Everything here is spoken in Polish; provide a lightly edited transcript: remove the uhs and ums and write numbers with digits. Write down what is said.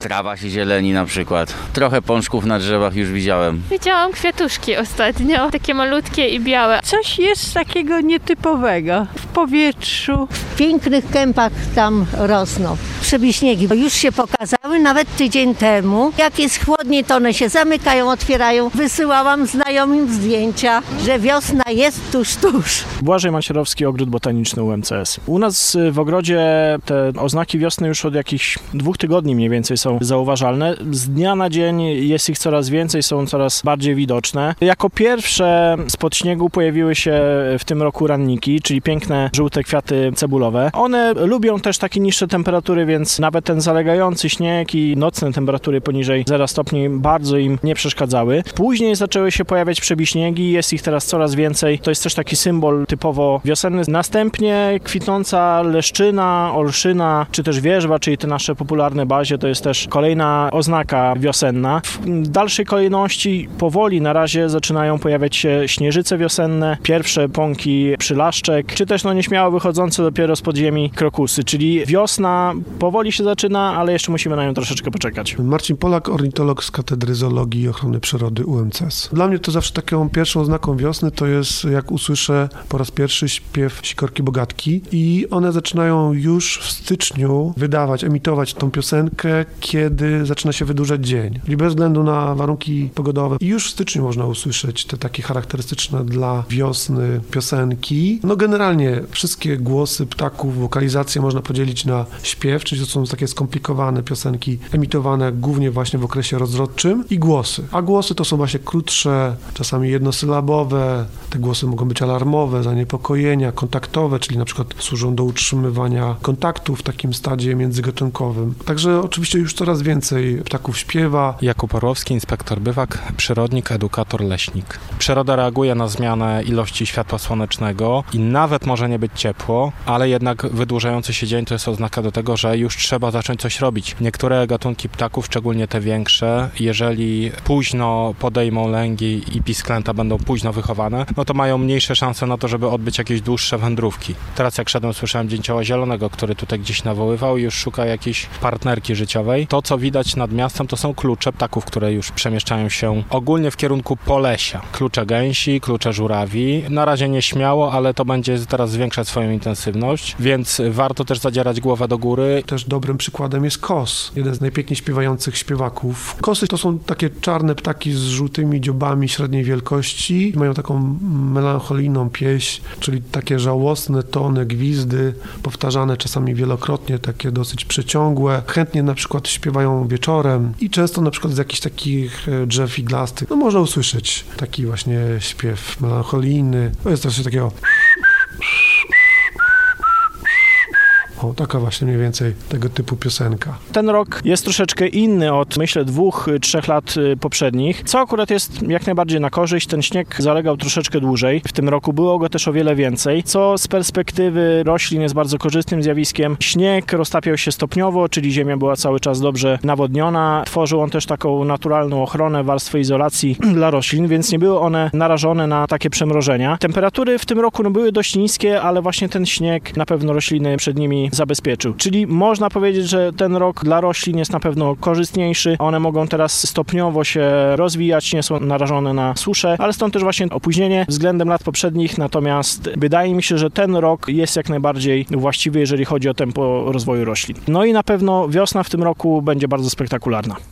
Trawa się zieleni na przykład. Trochę pączków na drzewach już widziałem. Widziałam kwiatuszki ostatnio, takie malutkie i białe. Coś jest takiego nietypowego w powietrzu. W pięknych kępach tam rosną. Przebiśniegi już się pokazały nawet tydzień temu. Jak jest chłodniej, to one się zamykają, otwierają. Wysyłałam znajomym zdjęcia, że wiosna jest tuż. Błażej Macierowski, Ogród Botaniczny UMCS. U nas w ogrodzie te oznaki wiosny już od jakichś 2 tygodni mniej więcej są zauważalne. Z dnia na dzień jest ich coraz więcej, są coraz bardziej widoczne. Jako pierwsze spod śniegu pojawiły się w tym roku ranniki, czyli piękne żółte kwiaty cebulowe. One lubią też takie niższe temperatury, więc nawet ten zalegający śnieg i nocne temperatury poniżej 0 stopni bardzo im nie przeszkadzały. Później zaczęły się pojawiać przebiśniegi, jest ich teraz coraz więcej. To jest też taki symbol typowo wiosenny. Następnie kwitnąca leszczyna, olszyna, czy też wierzba, czyli te nasze popularne bazie, to jest też kolejna oznaka wiosenna. W dalszej kolejności powoli na razie zaczynają pojawiać się śnieżyce wiosenne, pierwsze pąki przylaszczek, czy też nieśmiało wychodzące dopiero z podziemi krokusy, czyli wiosna powoli się zaczyna, ale jeszcze musimy na nią troszeczkę poczekać. Marcin Polak, ornitolog z Katedry Zoologii i Ochrony Przyrody UMCS. Dla mnie to zawsze taką pierwszą oznaką wiosny to jest, jak usłyszę po raz pierwszy śpiew sikorki bogatki i one zaczynają już w styczniu emitować tą piosenkę, kiedy zaczyna się wydłużać dzień. I bez względu na warunki pogodowe. I już w styczniu można usłyszeć te takie charakterystyczne dla wiosny piosenki. Generalnie wszystkie głosy ptaków, wokalizacje można podzielić na śpiew, czyli to są takie skomplikowane piosenki emitowane głównie właśnie w okresie rozrodczym i głosy. A głosy to są właśnie krótsze, czasami jednosylabowe. Te głosy mogą być alarmowe, zaniepokojenia, kontaktowe, czyli na przykład służą do utrzymywania kontaktu w takim stadzie międzygatunkowym. Także oczywiście już coraz więcej ptaków śpiewa. Jakub Orłowski, inspektor bywak, przyrodnik, edukator, leśnik. Przyroda reaguje na zmianę ilości światła słonecznego i nawet może nie być ciepło, ale jednak wydłużający się dzień to jest oznaka do tego, że już trzeba zacząć coś robić. Niektóre gatunki ptaków, szczególnie te większe, jeżeli późno podejmą lęgi i pisklęta będą późno wychowane, to mają mniejsze szanse na to, żeby odbyć jakieś dłuższe wędrówki. Teraz jak szedłem, słyszałem dzięcioła zielonego, który tutaj gdzieś nawoływał i już szuka jakiejś partnerki życiowej. To, co widać nad miastem, to są klucze ptaków, które już przemieszczają się ogólnie w kierunku Polesia. Klucze gęsi, klucze żurawi. Na razie nie śmiało, ale to będzie teraz zwiększać swoją intensywność, więc warto też zadzierać głowę do góry. Też dobrym przykładem jest kos, jeden z najpiękniej śpiewających śpiewaków. Kosy to są takie czarne ptaki z żółtymi dziobami średniej wielkości. Mają taką melancholijną pieśń, czyli takie żałosne tony, gwizdy, powtarzane czasami wielokrotnie, takie dosyć przeciągłe. Chętnie na przykład śpiewają wieczorem i często na przykład z jakichś takich drzew iglastych. Można usłyszeć taki właśnie śpiew melancholijny. To jest coś takiego... taka właśnie mniej więcej tego typu piosenka. Ten rok jest troszeczkę inny od, myślę, 2-3 lat poprzednich, co akurat jest jak najbardziej na korzyść. Ten śnieg zalegał troszeczkę dłużej. W tym roku było go też o wiele więcej, co z perspektywy roślin jest bardzo korzystnym zjawiskiem. Śnieg roztapiał się stopniowo, czyli ziemia była cały czas dobrze nawodniona. Tworzył on też taką naturalną ochronę, warstwę izolacji dla roślin, więc nie były one narażone na takie przemrożenia. Temperatury w tym roku były dość niskie, ale właśnie ten śnieg na pewno rośliny przed nimi zabezpieczył. Czyli można powiedzieć, że ten rok dla roślin jest na pewno korzystniejszy. One mogą teraz stopniowo się rozwijać, nie są narażone na suszę, ale stąd też właśnie opóźnienie względem lat poprzednich. Natomiast wydaje mi się, że ten rok jest jak najbardziej właściwy, jeżeli chodzi o tempo rozwoju roślin. I na pewno wiosna w tym roku będzie bardzo spektakularna.